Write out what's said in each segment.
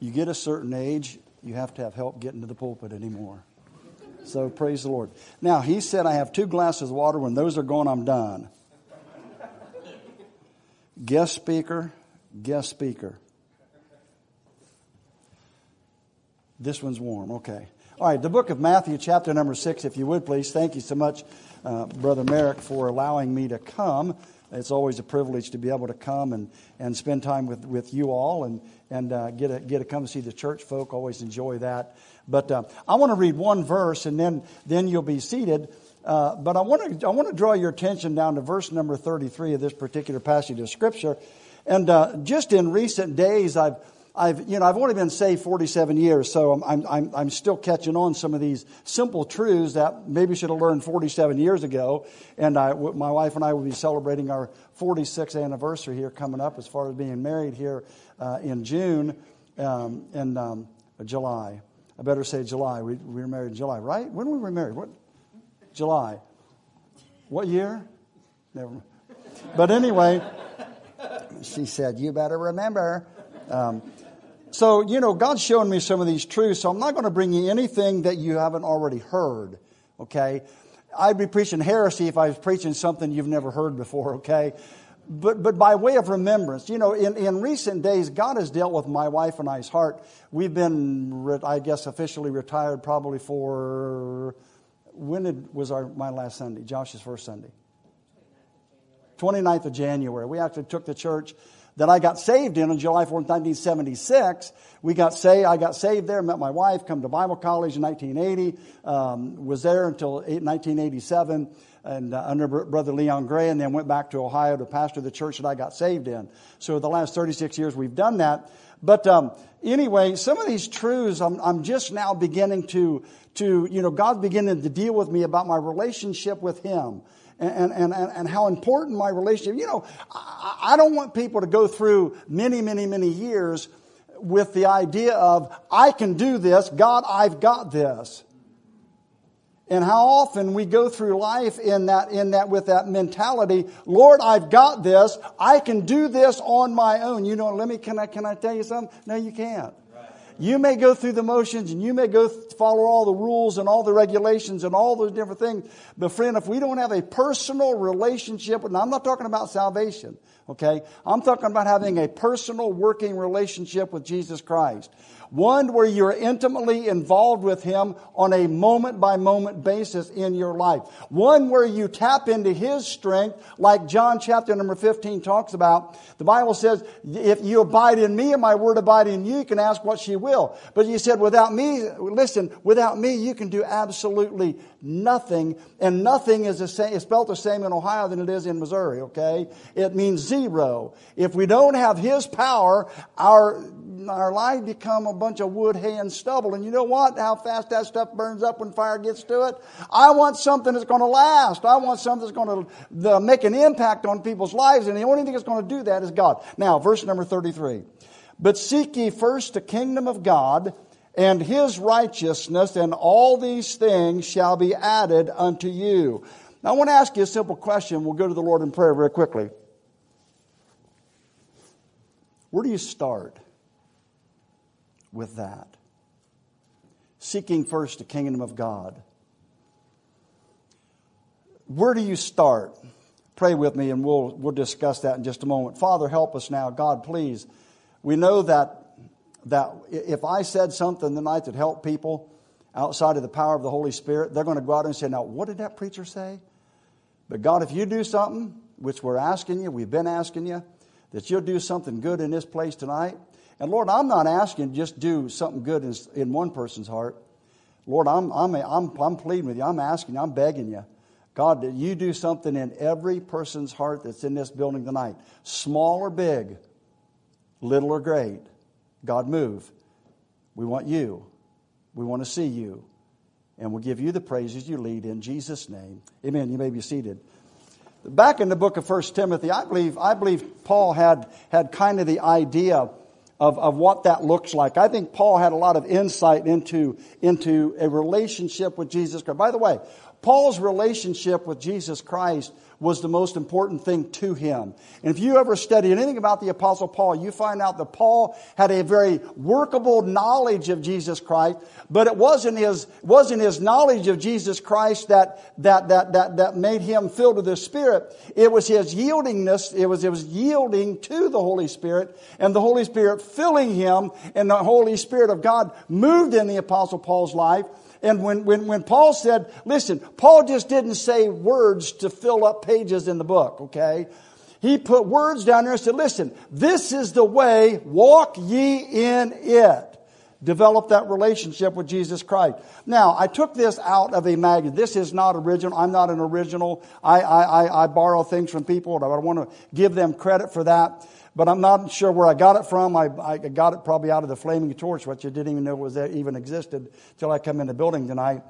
you get a certain age, you have to have help getting to the pulpit anymore. So praise the Lord. Now, he said, I have 2 glasses of water. When those are gone, I'm done. Guest speaker. This one's warm. Okay. All right. The book of Matthew, chapter number 6, if you would, please. Thank you so much, Brother Merrick, for allowing me to come. It's always a privilege to be able to come and spend time with you all and get to come see the church folk. Always enjoy that. But I want to read one verse and then you'll be seated. But I want to draw your attention down to verse number 33 of this particular passage of Scripture. And just in recent days, I've only been saved 47 years, so I'm still catching on some of these simple truths that maybe should have learned 47 years ago. And my wife and I will be celebrating our 46th anniversary here coming up, as far as being married here in June and July. I better say July. We were married in July, right? When were we married? What? July. What year? Never. But anyway, she said, "You better remember." So, God's showing me some of these truths, so I'm not going to bring you anything that you haven't already heard, okay? I'd be preaching heresy if I was preaching something you've never heard before, okay? But by way of remembrance, in recent days, God has dealt with my wife and I's heart. We've been, I guess, officially retired probably for, when was my last Sunday? Josh's first Sunday? 29th of January. We actually took the church that I got saved in on July 4th, 1976. I got saved there, met my wife, come to Bible college in 1980, was there until 1987 and under Brother Leon Gray, and then went back to Ohio to pastor the church that I got saved in. So the last 36 years we've done that. But anyway, some of these truths I'm just now beginning to God's beginning to deal with me about my relationship with Him. And how important my relationship. I don't want people to go through many, many, many years with the idea of, I can do this, God, I've got this. And how often we go through life in that with that mentality, Lord, I've got this, I can do this on my own. Can I tell you something? No, you can't. You may go through the motions and you may follow all the rules and all the regulations and all those different things. But friend, if we don't have a personal relationship, and I'm not talking about salvation, okay? I'm talking about having a personal working relationship with Jesus Christ. One where you're intimately involved with Him on a moment-by-moment basis in your life. One where you tap into His strength, like John chapter number 15 talks about. The Bible says, if you abide in me and my word abide in you, you can ask what you will. But you said, without me, you can do absolutely nothing. And nothing is spelled the same in Ohio than it is in Missouri, okay? It means zero. If we don't have His power, our lives become a bunch of wood, hay, and stubble. And you know what? How fast that stuff burns up when fire gets to it. I want something that's going to last. I want something that's going to make an impact on people's lives. And the only thing that's going to do that is God. Now, verse number 33. But seek ye first the kingdom of God and His righteousness, and all these things shall be added unto you. Now, I want to ask you a simple question. We'll go to the Lord in prayer very quickly. Where do you start with that? Seeking first the kingdom of God. Where do you start? Pray with me and we'll discuss that in just a moment. Father, help us now. God, please. We know that if I said something tonight that helped people outside of the power of the Holy Spirit, they're going to go out and say, now, what did that preacher say? But God, if you do something, which we've been asking you, that you'll do something good in this place tonight. And Lord, I'm not asking you just do something good in one person's heart. Lord, I'm pleading with you. I'm asking you. I'm begging you. God, that you do something in every person's heart that's in this building tonight. Small or big, little or great. God, move. We want you. We want to see you. And we'll give you the praises you lead in Jesus' name. Amen. You may be seated. Back in the book of 1 Timothy, I believe Paul had kind of the idea of what that looks like. I think Paul had a lot of insight into a relationship with Jesus Christ. By the way, Paul's relationship with Jesus Christ was the most important thing to him. And if you ever study anything about the Apostle Paul, you find out that Paul had a very workable knowledge of Jesus Christ, but it wasn't his knowledge of Jesus Christ that made him filled with the Spirit. It was his yieldingness. It was yielding to the Holy Spirit, and the Holy Spirit filling him, and the Holy Spirit of God moved in the Apostle Paul's life. And when Paul said, listen, Paul just didn't say words to fill up pages in the book, okay? He put words down there and said, listen, this is the way, walk ye in it. Develop that relationship with Jesus Christ. Now, I took this out of a magazine. This is not original. I'm not an original. I borrow things from people, and I want to give them credit for that. But I'm not sure where I got it from. I got it probably out of the Flaming Torch, which I didn't even know was that even existed till I come in the building tonight.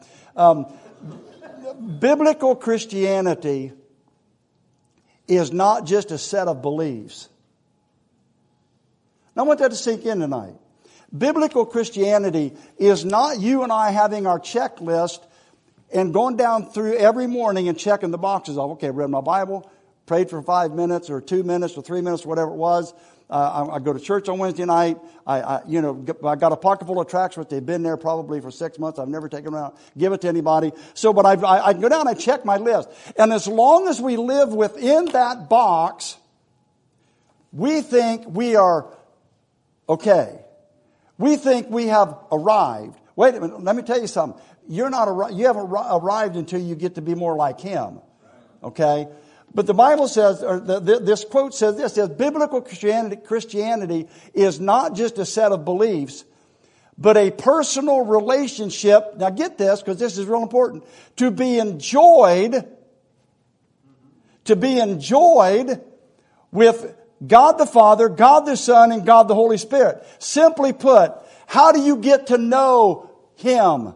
Biblical Christianity is not just a set of beliefs. Now, I want that to sink in tonight. Biblical Christianity is not you and I having our checklist and going down through every morning and checking the boxes off. Okay, read my Bible, prayed for 5 minutes or 2 minutes or 3 minutes, whatever it was. I go to church on Wednesday night. I got a pocket full of tracts, but they've been there probably for 6 months. I've never taken them out, give it to anybody. But I go down and check my list. And as long as we live within that box, we think we are okay. We think we have arrived. Wait a minute. Let me tell you something. You haven't arrived until you get to be more like Him. Okay? But the Bible says, or this quote says this, says, biblical Christianity is not just a set of beliefs, but a personal relationship. Now get this, because this is real important. To be enjoyed with God the Father, God the Son, and God the Holy Spirit. Simply put, how do you get to know Him?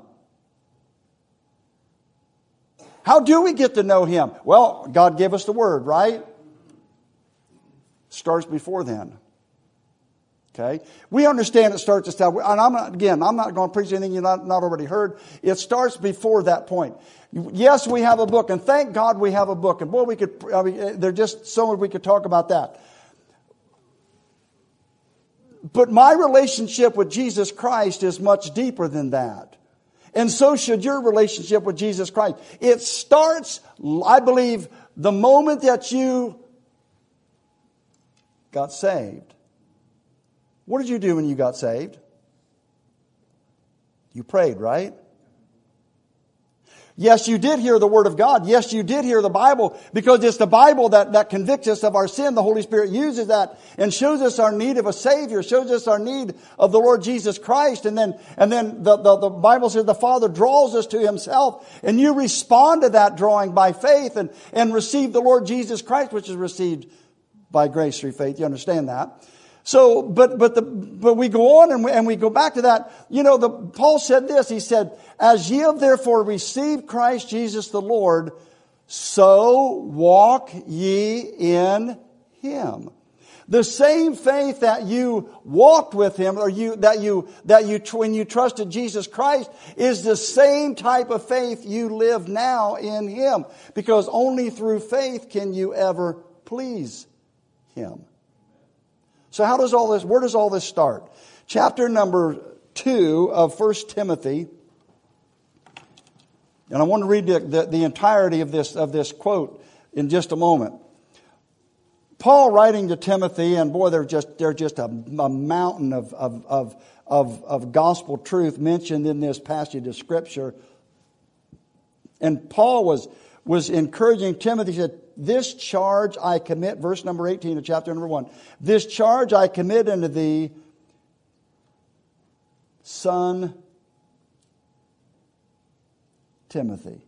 How do we get to know Him? Well, God gave us the Word, right? Starts before then. Okay? We understand it starts at that. And I'm not going to preach anything you've not already heard. It starts before that point. Yes, we have a book, and thank God we have a book. And boy, there's just so much we could talk about that. But my relationship with Jesus Christ is much deeper than that. And so should your relationship with Jesus Christ. It starts, I believe, the moment that you got saved. What did you do when you got saved? You prayed, right? Yes, you did hear the Word of God. Yes, you did hear the Bible, because it's the Bible that convicts us of our sin. The Holy Spirit uses that and shows us our need of a Savior, shows us our need of the Lord Jesus Christ. And then the Bible says the Father draws us to Himself, and you respond to that drawing by faith and receive the Lord Jesus Christ, which is received by grace through faith. You understand that? So, but we go on and we go back to that. Paul said this. He said, "As ye have therefore received Christ Jesus the Lord, so walk ye in Him." The same faith that you walked with Him, or when you trusted Jesus Christ, is the same type of faith you live now in Him, because only through faith can you ever please Him. So where does all this start? Chapter number 2 of 1 Timothy. And I want to read the entirety of this quote in just a moment. Paul writing to Timothy, and boy, they're just a mountain of gospel truth mentioned in this passage of Scripture. And Paul was encouraging Timothy. He said, "This charge I commit," verse number 18 of chapter number 1. "This charge I commit unto thee, son Timothy."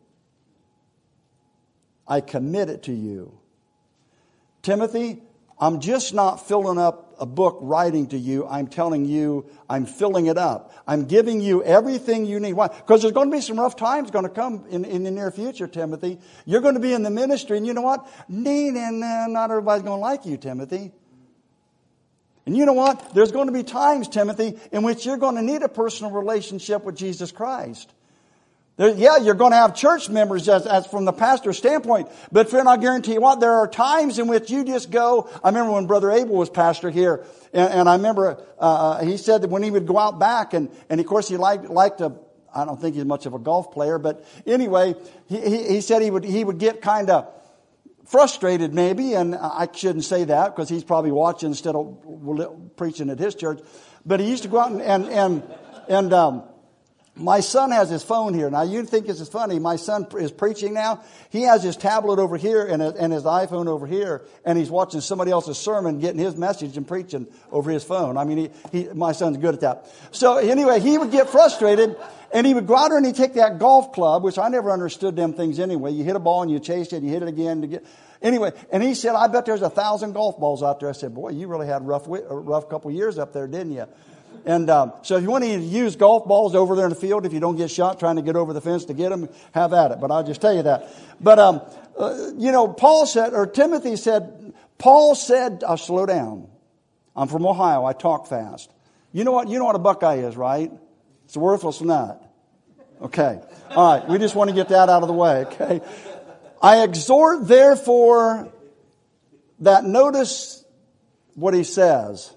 I commit it to you. Timothy, I'm just not filling up a book writing to you. I'm telling you, I'm filling it up. I'm giving you everything you need. Why? Because there's going to be some rough times going to come in the near future, Timothy. You're going to be in the ministry, and you know what? Not everybody's going to like you, Timothy. And you know what? There's going to be times, Timothy, in which you're going to need a personal relationship with Jesus Christ. Yeah, you're going to have church members as from the pastor's standpoint. But friend, I guarantee you what, there are times in which you just go. I remember when Brother Abel was pastor here, and I remember he said that when he would go out back, and of course he liked to, I don't think he's much of a golf player, but anyway, he said he would get kind of frustrated maybe, and I shouldn't say that because he's probably watching instead of preaching at his church. But he used to go out and my son has his phone here. Now, you think this is funny. My son is preaching now. He has his tablet over here and his iPhone over here, and he's watching somebody else's sermon, getting his message and preaching over his phone. I mean, my son's good at that. So anyway, he would get frustrated, and he would go out there and he'd take that golf club, which I never understood them things anyway. You hit a ball and you chase it, and you hit it again. Anyway, and he said, I bet there's 1,000 golf balls out there. I said, boy, you really had a rough couple years up there, didn't you? And so if you want to use golf balls over there in the field, if you don't get shot trying to get over the fence to get them, have at it. But I'll just tell you that. But, Paul said, or Timothy said, Paul said, slow down. I'm from Ohio. I talk fast. You know what a Buckeye is, right? It's a worthless nut. Okay. All right. We just want to get that out of the way. Okay. I exhort, therefore, that notice what he says.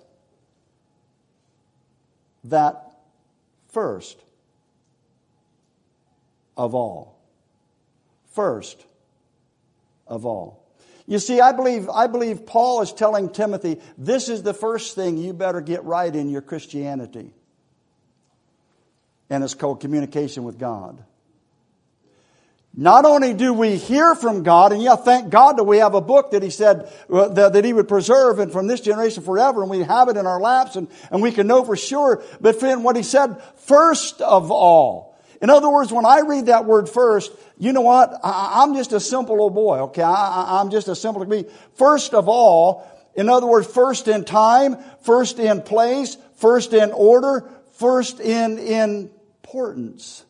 That first of all. First of all. You see, I believe Paul is telling Timothy, this is the first thing you better get right in your Christianity. And it's called communication with God. Not only do we hear from God, and thank God that we have a book that he said that he would preserve and from this generation forever, and we have it in our laps and we can know for sure. But friend, what he said, first of all. In other words, when I read that word first, you know what? I'm just a simple old boy, okay? I'm just a simple to me. First of all, in other words, first in time, first in place, first in order, first in importance.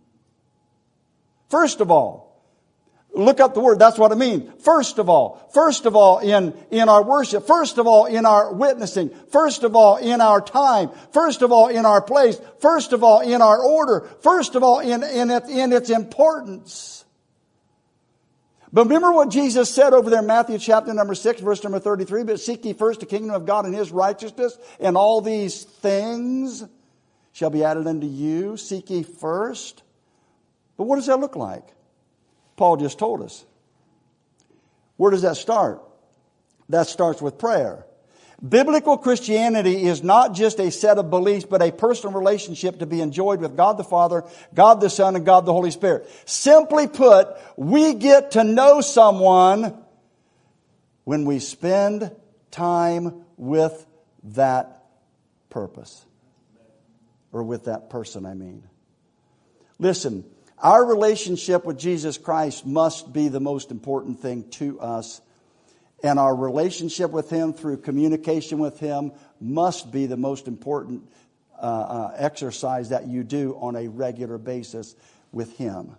First of all, look up the word. That's what I mean. First of all in our worship. First of all in our witnessing. First of all in our time. First of all in our place. First of all in our order. First of all in its importance. But remember what Jesus said over there in Matthew chapter number 6, verse number 33. But seek ye first the kingdom of God and his righteousness, and all these things shall be added unto you. Seek ye first. But what does that look like? Paul just told us. Where does that start? That starts with prayer. Biblical Christianity is not just a set of beliefs, but a personal relationship to be enjoyed with God the Father, God the Son, and God the Holy Spirit. Simply put, we get to know someone when we spend time with that purpose. Or with that person, I mean. Listen. Our relationship with Jesus Christ must be the most important thing to us. And our relationship with Him through communication with Him must be the most important exercise that you do on a regular basis with Him.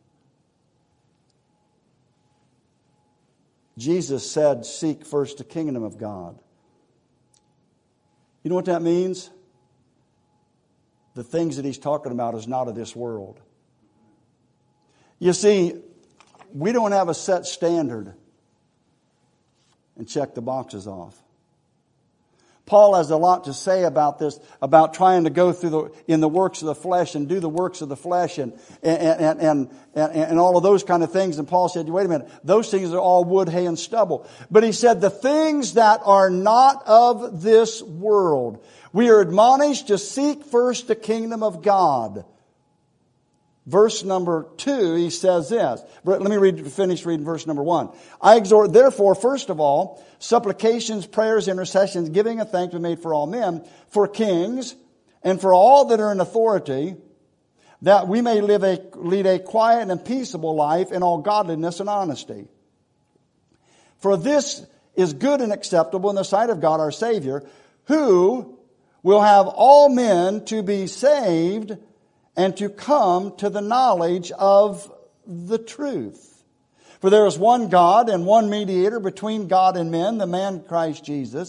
Jesus said, seek first the kingdom of God. You know what that means? The things that He's talking about is not of this world. You see, we don't have a set standard and check the boxes off. Paul has a lot to say about this, about trying to go through in the works of the flesh and do the works of the flesh and all of those kind of things. And Paul said, wait a minute, those things are all wood, hay, and stubble. But he said, the things that are not of this world, we are admonished to seek first the kingdom of God. Verse number 2, he says this. Let me finish reading verse number 1. I exhort, therefore, first of all, supplications, prayers, intercessions, giving of thanks be made for all men, for kings, and for all that are in authority, that we may lead a quiet and peaceable life in all godliness and honesty. For this is good and acceptable in the sight of God our Savior, who will have all men to be saved and to come to the knowledge of the truth. For there is one God and one mediator between God and men, the man Christ Jesus,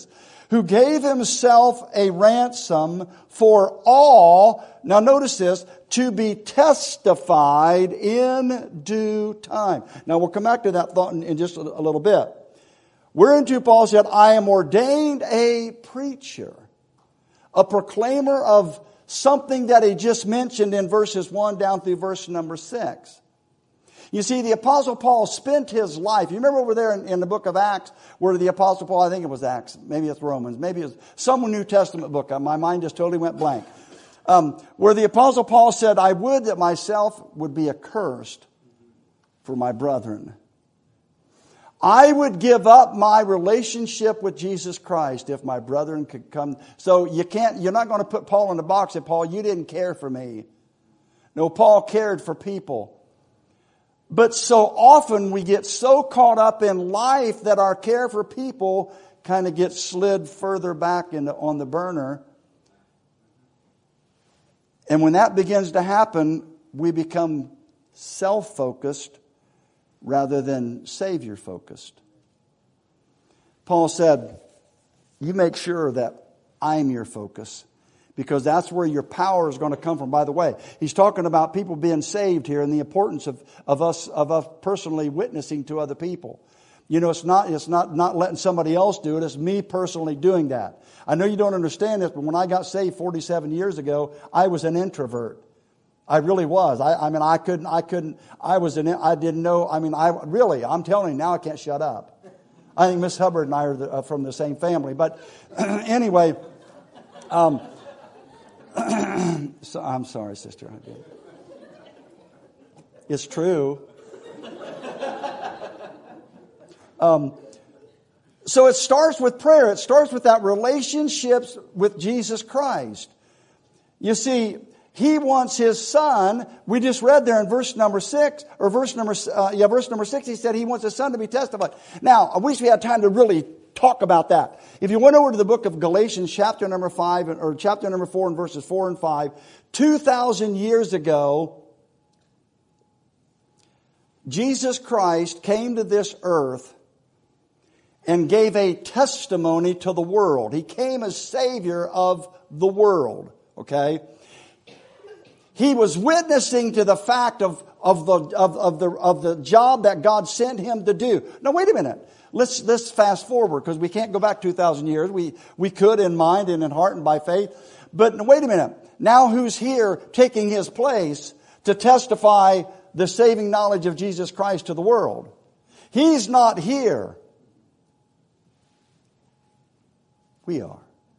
who gave himself a ransom for all, now notice this, to be testified in due time. Now we'll come back to that thought in just a little bit. Whereunto Paul said, I am ordained a preacher, a proclaimer of something that he just mentioned in verses 1 down through verse number 6. You see, the Apostle Paul spent his life. You remember over there in the book of Acts where the Apostle Paul, I think it was Acts, maybe it's Romans, maybe it's some New Testament book. My mind just totally went blank. Where the Apostle Paul said, I would that myself would be accursed for my brethren. I would give up my relationship with Jesus Christ if my brethren could come. So you're not going to put Paul in the box and Paul, you didn't care for me. No, Paul cared for people. But so often we get so caught up in life that our care for people kind of gets slid further back on the burner. And when that begins to happen, we become self-focused rather than Savior-focused. Paul said, you make sure that I'm your focus, because that's where your power is going to come from. By the way, he's talking about people being saved here and the importance of us personally witnessing to other people. You know, it's not letting somebody else do it. It's me personally doing that. I know you don't understand this, but when I got saved 47 years ago, I was an introvert. I really was. I didn't know. I'm telling you now, I can't shut up. I think Miss Hubbard and I are from the same family. But anyway, so I'm sorry, sister. It's true. So it starts with prayer. It starts with that relationship with Jesus Christ. You see, He wants His Son. We just read there in verse number 6, or verse number 6, He said He wants His Son to be testified. Now, I wish we had time to really talk about that. If you went over to the book of Galatians, chapter number 5, or chapter number 4, and verses 4 and 5, 2,000 years ago, Jesus Christ came to this earth and gave a testimony to the world. He came as Savior of the world. Okay? He was witnessing to the fact of the job that God sent Him to do. Now wait a minute. Let's fast forward, because we can't go back 2,000 years. We could in mind and in heart and by faith. But wait a minute. Now who's here taking His place to testify the saving knowledge of Jesus Christ to the world? He's not here. We are.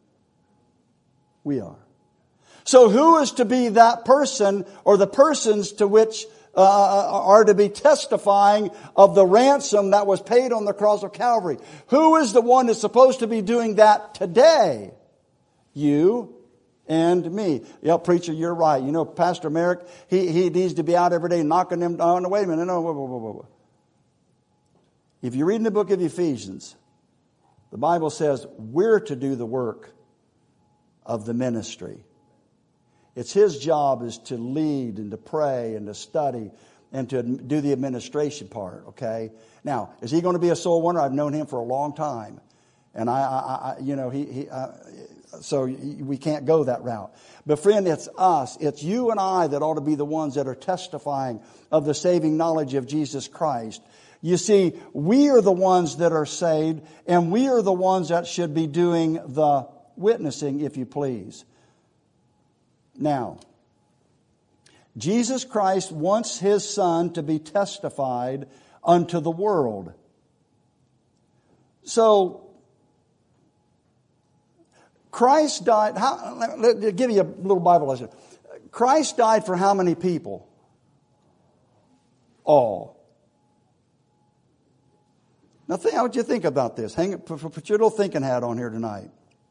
We are. So who is to be that person, or the persons to which are to be testifying of the ransom that was paid on the cross of Calvary? Who is the one that's supposed to be doing that today? You and me. Yeah, preacher, you're right. You know, Pastor Merrick, he needs to be out every day knocking them down. Wait a minute. No, whoa. If you read in the book of Ephesians, the Bible says we're to do the work of the ministry. It's His job is to lead and to pray and to study and to do the administration part, okay? Now, is He going to be a soul winner? I've known Him for a long time. And so we can't go that route. But friend, it's us. It's you and I that ought to be the ones that are testifying of the saving knowledge of Jesus Christ. You see, we are the ones that are saved, and we are the ones that should be doing the witnessing, if you please. Now, Jesus Christ wants His Son to be testified unto the world. So, Christ died. Let me give you a little Bible lesson. Christ died for how many people? All. Now, how would you think about this? Put your little thinking hat on here tonight.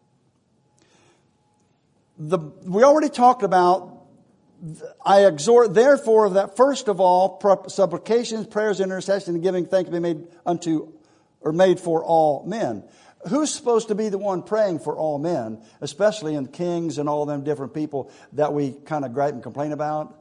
We already talked about, I exhort therefore that first of all, supplications, prayers, intercession, and giving thanks be made made for all men. Who's supposed to be the one praying for all men, especially in kings and all them different people that we kind of gripe and complain about?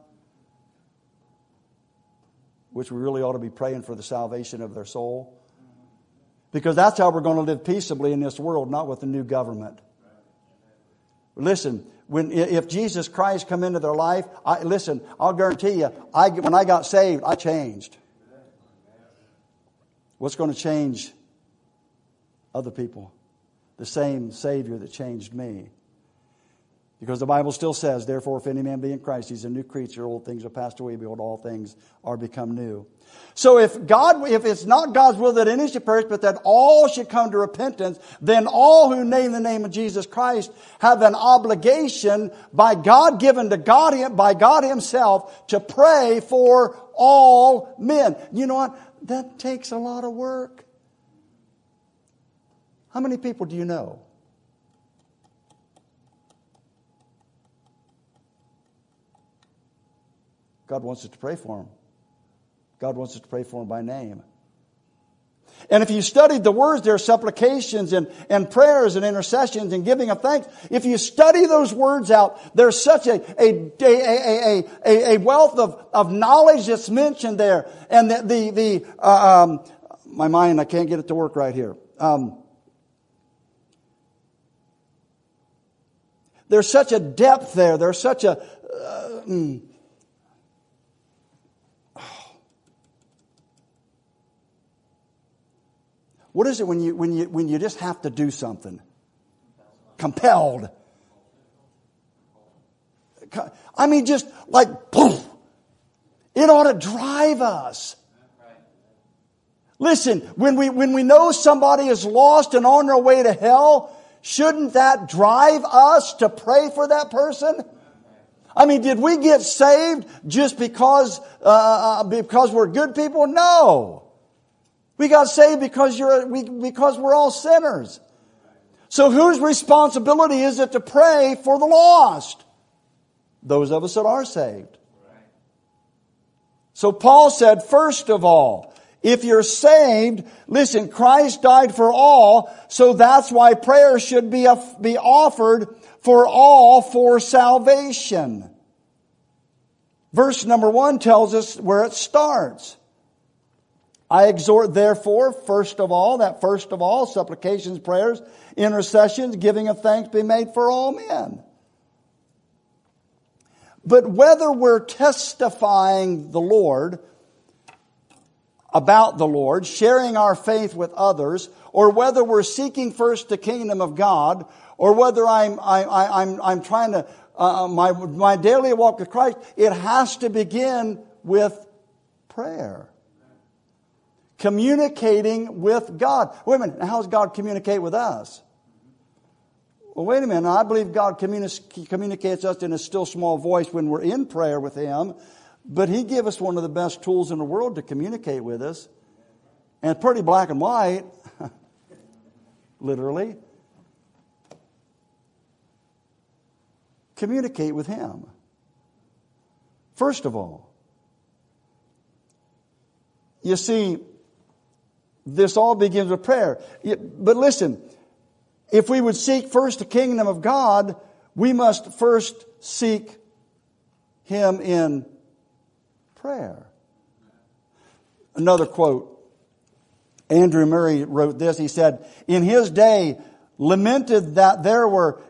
Which we really ought to be praying for the salvation of their soul. Because that's how we're going to live peaceably in this world, not with a new government. Listen, if Jesus Christ come into their life, I'll guarantee you, when I got saved, I changed. What's going to change other people? The same Savior that changed me. Because the Bible still says, therefore, if any man be in Christ, he's a new creature. Old things are passed away. Behold, all things are become new. So if it's not God's will that any should perish, but that all should come to repentance, then all who name the name of Jesus Christ have an obligation by God given to God, by God Himself, to pray for all men. You know what? That takes a lot of work. How many people do you know? God wants us to pray for them. God wants us to pray for them by name. And if you studied the words, there are supplications and prayers and intercessions and giving of thanks. If you study those words out, there's such a wealth of knowledge that's mentioned there. And my mind, I can't get it to work right here. There's such a depth there. There's such a what is it when you just have to do something? Compelled. I mean, just like poof. It ought to drive us. Listen, when we know somebody is lost and on their way to hell, shouldn't that drive us to pray for that person? I mean, did we get saved just because we're good people? No. We got saved because we're all sinners. So whose responsibility is it to pray for the lost? Those of us that are saved. So Paul said, first of all, if you're saved, listen, Christ died for all, so that's why prayer should be offered for all for salvation. Verse number 1 tells us where it starts. I exhort therefore, first of all, supplications, prayers, intercessions, giving of thanks be made for all men. But whether we're testifying the Lord, about the Lord, sharing our faith with others, or whether we're seeking first the kingdom of God, or whether I'm trying to, my daily walk with Christ, it has to begin with prayer. Communicating with God. Wait a minute, how does God communicate with us? Well, wait a minute, I believe God communicates us in a still small voice when we're in prayer with Him, but He gave us one of the best tools in the world to communicate with us. And it's pretty black and white, literally. Communicate with Him. First of all, you see, this all begins with prayer. But listen, if we would seek first the kingdom of God, we must first seek Him in prayer. Another quote. Andrew Murray wrote this. He said, in his day, lamented that there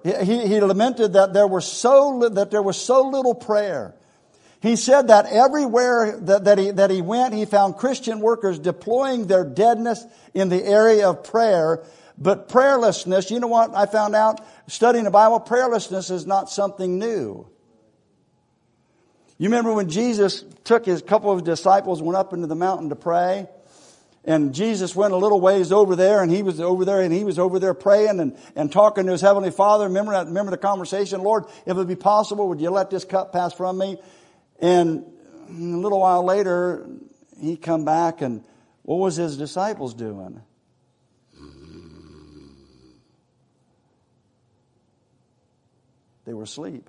was so little prayer. He said that everywhere that he went, he found Christian workers deploying their deadness in the area of prayer. But prayerlessness, you know what I found out? Studying the Bible, prayerlessness is not something new. You remember when Jesus took his couple of disciples and went up into the mountain to pray? And Jesus went a little ways over there, and he was over there praying and talking to his heavenly Father. Remember the conversation? Lord, if it be possible, would you let this cup pass from me? And a little while later, he come back, and what was his disciples doing? They were asleep.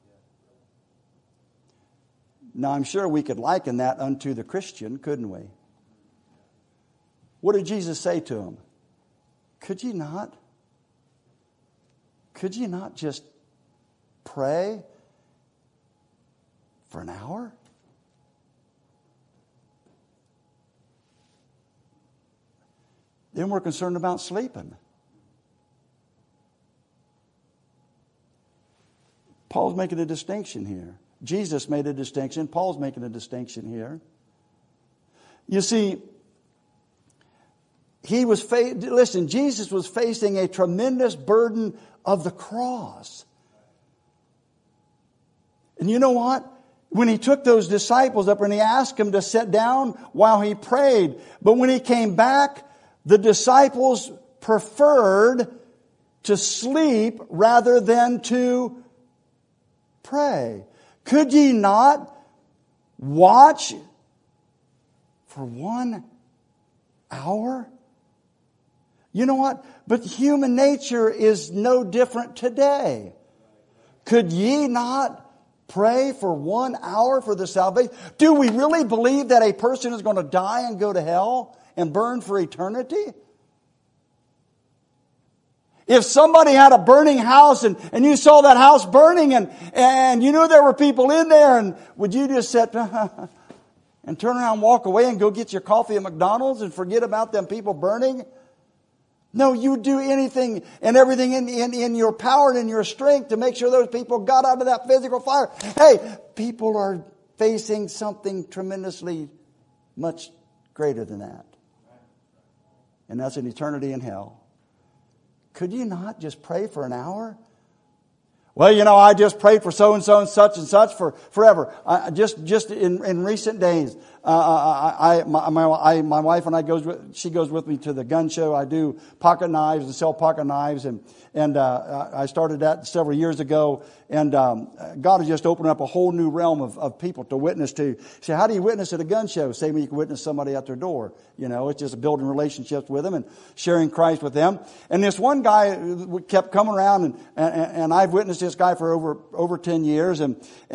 Now, I'm sure we could liken that unto the Christian, couldn't we? What did Jesus say to them? Could you not just pray for an hour? then we're concerned about sleeping. Paul's making a distinction here. Jesus made a distinction. Paul's making a distinction here. You see, Jesus was facing a tremendous burden of the cross. And you know what? When he took those disciples up and he asked them to sit down while he prayed, but when he came back, the disciples preferred to sleep rather than to pray. Could ye not watch for 1 hour? You know what? But human nature is no different today. Could ye not pray for 1 hour for the salvation? Do we really believe that a person is going to die and go to hell and burn for eternity? If somebody had a burning house and you saw that house burning and you knew there were people in there, and would you just sit and turn around and walk away and go get your coffee at McDonald's and forget about them people burning? No, you do anything and everything in your power and in your strength to make sure those people got out of that physical fire. Hey, people are facing something tremendously much greater than that. And that's an eternity in hell. Could you not just pray for an hour? Well, you know, I just prayed for so-and-so and such for forever. Just in recent days, my wife and she goes with me to the gun show. I do pocket knives and sell pocket knives, and I started that several years ago. And God has just opened up a whole new realm of people to witness to. Say, how do you witness at a gun show? Same way you can witness somebody at their door. You know, it's just building relationships with them and sharing Christ with them. And this one guy kept coming around, and I've witnessed this guy for over 10 years, and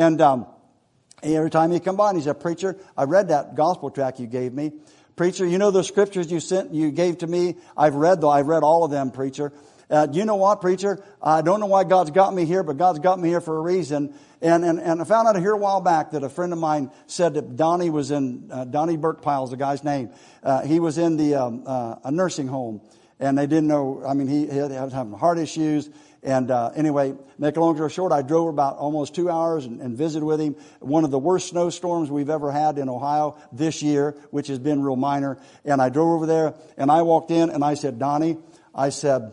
every time he come by and he said, "Preacher, I read that gospel tract you gave me. Preacher, you know the scriptures you gave to me? I've read all of them, preacher. You know what, preacher? I don't know why God's got me here, but God's got me here for a reason." And I found out here a while back that a friend of mine said that Donnie was in, Donnie Burkpile is the guy's name. He was in a nursing home, and they didn't know, I mean, he was having heart issues. And anyway, make a long story short, I drove about almost 2 hours and visited with him. One of the worst snowstorms we've ever had in Ohio this year, which has been real minor. And I drove over there, and I walked in, and I said, "Donnie," I said,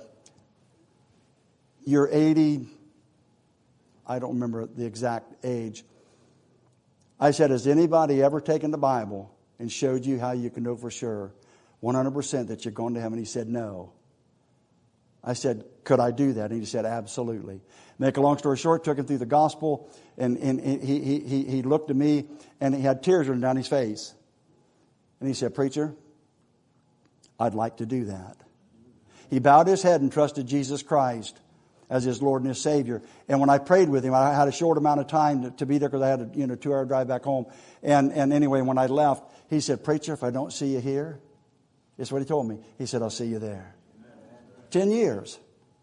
"you're 80, I don't remember the exact age." I said, "Has anybody ever taken the Bible and showed you how you can know for sure 100% that you're going to heaven?" He said, "No." I said, "Could I do that?" And he said, "Absolutely." Make a long story short, took him through the gospel, and he looked at me, and he had tears running down his face. And he said, "Preacher, I'd like to do that." He bowed his head and trusted Jesus Christ as his Lord and his Savior. And when I prayed with him, I had a short amount of time to be there because I had a 2-hour drive back home. And anyway, when I left, he said, "Preacher, if I don't see you here," this is what he told me. He said, "I'll see you there." 10 years.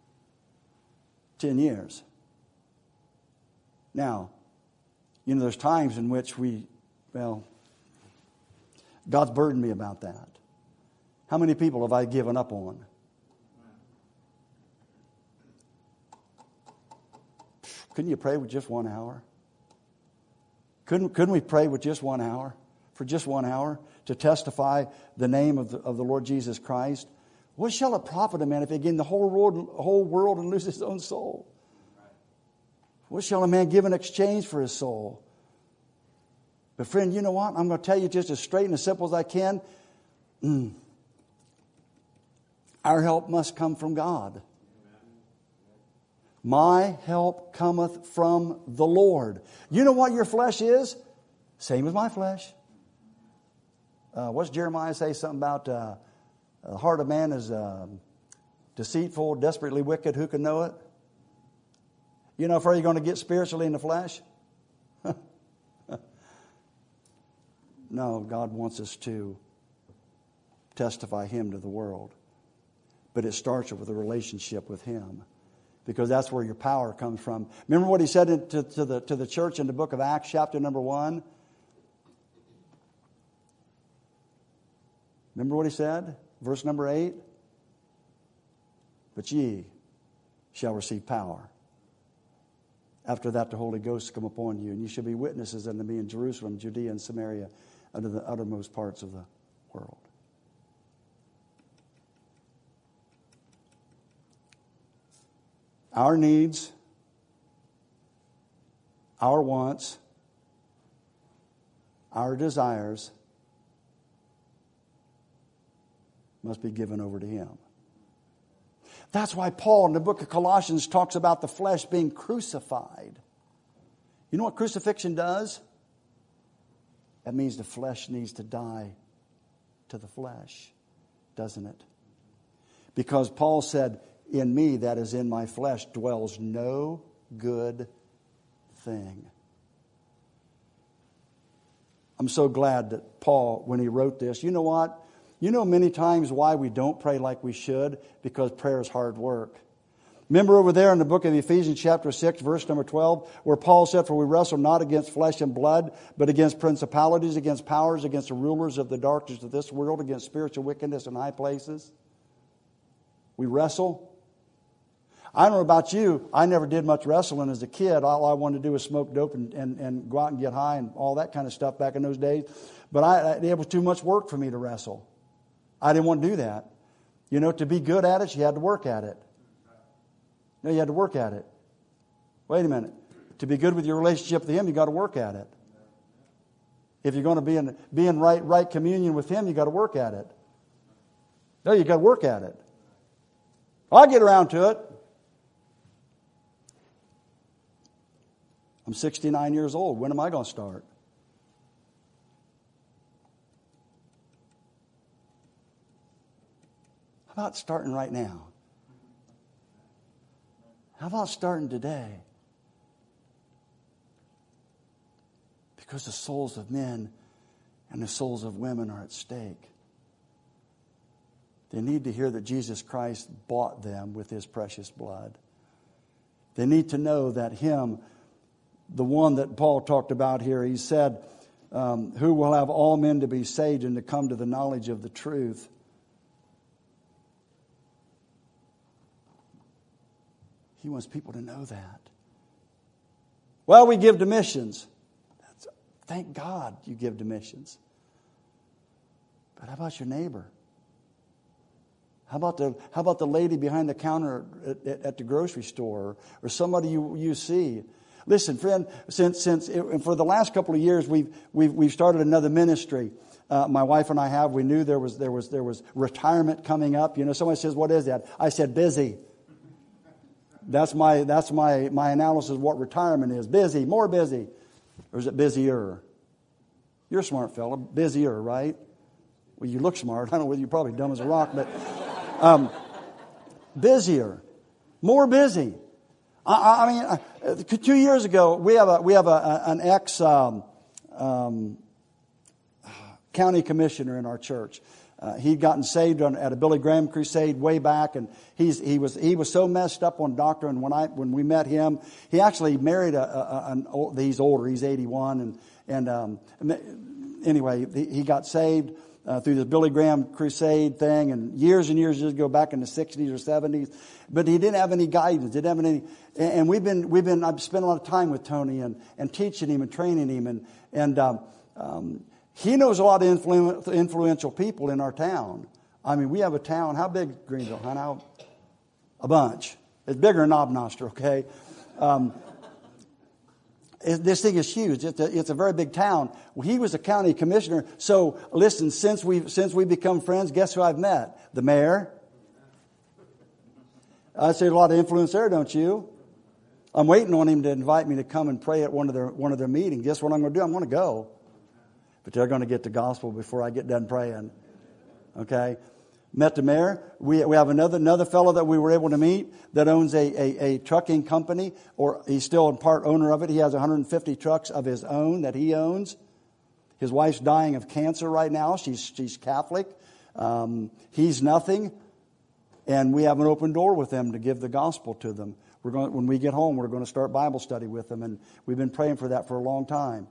10 years. Now, there's times in which God's burdened me about that. How many people have I given up on? Couldn't you pray with just 1 hour? Couldn't we pray with just 1 hour? For just 1 hour to testify the name of the Lord Jesus Christ? What shall it profit a man if he gain the whole world and lose his own soul? What shall a man give in exchange for his soul? But friend, you know what? I'm going to tell you just as straight and as simple as I can. Our help must come from God. My help cometh from the Lord. You know what your flesh is? Same as my flesh. What's Jeremiah say? Something about the heart of man is deceitful, desperately wicked. Who can know it? You know, if you're going to get spiritually in the flesh? No, God wants us to testify Him to the world. But it starts with a relationship with Him. Because that's where your power comes from. Remember what He said to the church in the book of Acts, chapter number 1? Remember what He said? Verse number 8. but ye shall receive power. After that, the Holy Ghost come upon you, and you shall be witnesses unto me in Jerusalem, Judea, and Samaria, unto the uttermost parts of the world. Our needs, our wants, our desires must be given over to Him. That's why Paul in the book of Colossians talks about the flesh being crucified. You know what crucifixion does? That means the flesh needs to die to the flesh, doesn't it? Because Paul said, in me, that is in my flesh, dwells no good thing. I'm so glad that Paul, when he wrote this, you know what? You know many times why we don't pray like we should? Because prayer is hard work. Remember over there in the book of Ephesians chapter 6, verse number 12, where Paul said, for we wrestle not against flesh and blood, but against principalities, against powers, against the rulers of the darkness of this world, against spiritual wickedness in high places. We wrestle. I don't know about you, I never did much wrestling as a kid. All I wanted to do was smoke dope and go out and get high and all that kind of stuff back in those days. But it was too much work for me to wrestle. I didn't want to do that. You know, to be good at it, you had to work at it. No, you had to work at it. Wait a minute. To be good with your relationship with Him, you got to work at it. If you're going to be in right communion with Him, you got to work at it. No, you got to work at it. I'll get around to it. I'm 69 years old. When am I going to start? How about starting right now? How about starting today? Because the souls of men and the souls of women are at stake. They need to hear that Jesus Christ bought them with His precious blood. They need to know that Him, the one that Paul talked about here, he said, who will have all men to be saved and to come to the knowledge of the truth. He wants people to know that. Well, we give to missions. Thank God you give to missions. But how about your neighbor? How about the lady behind the counter at the grocery store, or somebody you see? Listen, friend, since for the last couple of years we've started another ministry. My wife and I have. We knew there was retirement coming up. You know, somebody says, "What is that?" I said, "Busy." That's my analysis of what retirement is. Busy, more busy, or is it busier? You're a smart fella, busier, right? Well, you look smart. I don't know whether you're probably dumb as a rock, but busier, more busy. I mean, 2 years ago, we have an ex county commissioner in our church. He'd gotten saved at a Billy Graham crusade way back, and he was so messed up on doctrine. When we met him, he actually married he's older, he's 81, and anyway, he got saved through this Billy Graham crusade thing, and years ago back in the 60s or 70s. But he didn't have any guidance. Didn't have any, and I've spent a lot of time with Tony and teaching him and training him, and he knows a lot of influential people in our town. I mean, we have a town. How big is Greenville? I know a bunch. It's bigger than Knob Noster, okay? This thing is huge. It's a very big town. Well, he was a county commissioner. So listen, since we've become friends, guess who I've met? The mayor. I say a lot of influence there, don't you? I'm waiting on him to invite me to come and pray at one of their meetings. Guess what I'm going to do? I'm going to go. But they're going to get the gospel before I get done praying. Okay? Met the mayor. We have another fellow that we were able to meet that owns a trucking company, or he's still in part owner of it. He has 150 trucks of his own that he owns. His wife's dying of cancer right now. She's Catholic. He's nothing. And we have an open door with them to give the gospel to them. When we get home, we're going to start Bible study with them. And we've been praying for that for a long time.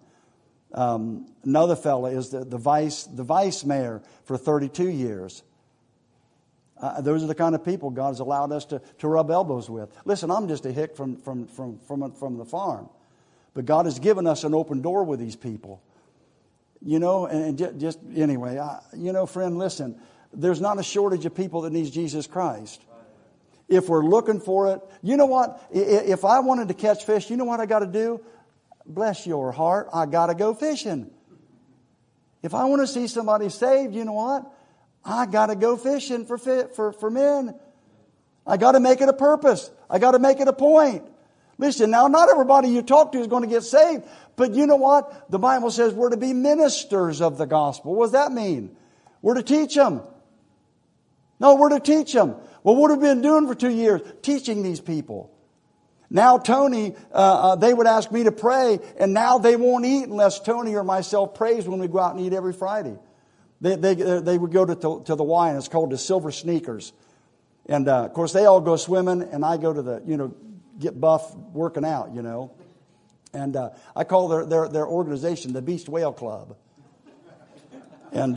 Another fellow is the vice mayor for 32 years. Those are the kind of people God has allowed us to rub elbows with. Listen, I'm just a hick from the farm. But God has given us an open door with these people. You know, and just anyway, friend, listen. There's not a shortage of people that needs Jesus Christ. If we're looking for it, you know what? If I wanted to catch fish, you know what I got to do? Bless your heart, I got to go fishing. If I want to see somebody saved, you know what? I got to go fishing for men. I got to make it a purpose. I got to make it a point. Listen, now not everybody you talk to is going to get saved, but you know what? The Bible says we're to be ministers of the gospel. What does that mean? We're to teach them. No, we're to teach them. Well, what have we been doing for 2 years? Teaching these people. Now Tony, they would ask me to pray, and now they won't eat unless Tony or myself prays when we go out and eat every Friday. They would go to the Y, and it's called the Silver Sneakers. And, of course, they all go swimming, and I go to the, get buff working out, And I call their organization the Beast Whale Club. And,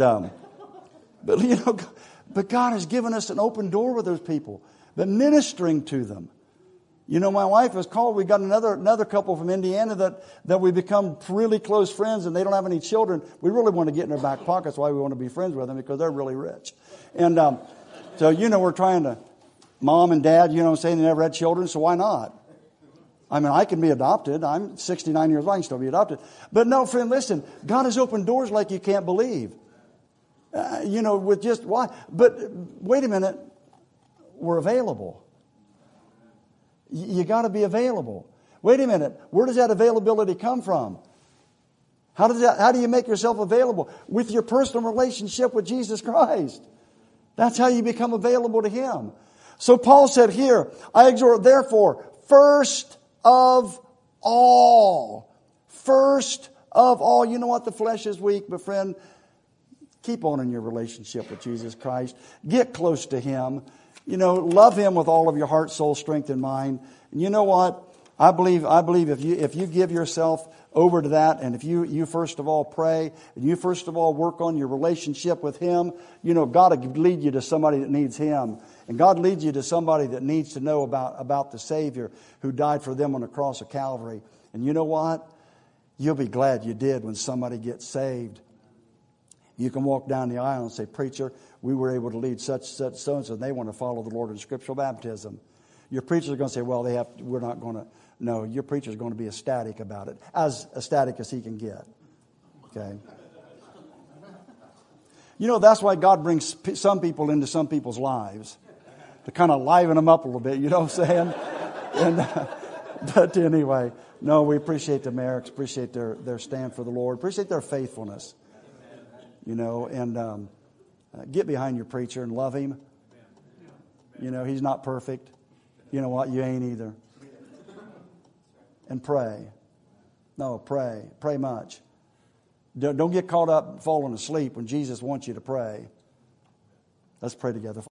but God has given us an open door with those people, but ministering to them. My wife was called. We got another couple from Indiana that we become really close friends, and they don't have any children. We really want to get in their back pockets. Why we want to be friends with them, because they're really rich. And so we're trying to, mom and dad, they never had children, so why not? I mean, I can be adopted. I'm 69 years old. I can still be adopted. But no, friend, listen. God has opened doors like you can't believe. With just why? But wait a minute. We're available. You got to be available. Wait a minute. Where does that availability come from? How do you make yourself available? With your personal relationship with Jesus Christ. That's how you become available to Him. So Paul said here, I exhort therefore, first of all. First of all. You know what? The flesh is weak, but friend, keep on in your relationship with Jesus Christ. Get close to Him. Love Him with all of your heart, soul, strength, and mind. And you know what? I believe if you give yourself over to that, and if you first of all pray, and you first of all work on your relationship with Him, God will lead you to somebody that needs Him. And God leads you to somebody that needs to know about the Savior who died for them on the cross of Calvary. And you know what? You'll be glad you did when somebody gets saved. You can walk down the aisle and say, preacher, we were able to lead such so-and-so, and they want to follow the Lord in scriptural baptism. Your preacher's going to say, well, we're not going to. No, your preacher's going to be ecstatic about it, as ecstatic as he can get. Okay? That's why God brings some people into some people's lives, to kind of liven them up a little bit, you know what I'm saying? But anyway, no, we appreciate the Merricks, appreciate their stand for the Lord, appreciate their faithfulness. And get behind your preacher and love him. He's not perfect. You know what? You ain't either. And pray. No, pray. Pray much. Don't get caught up falling asleep when Jesus wants you to pray. Let's pray together.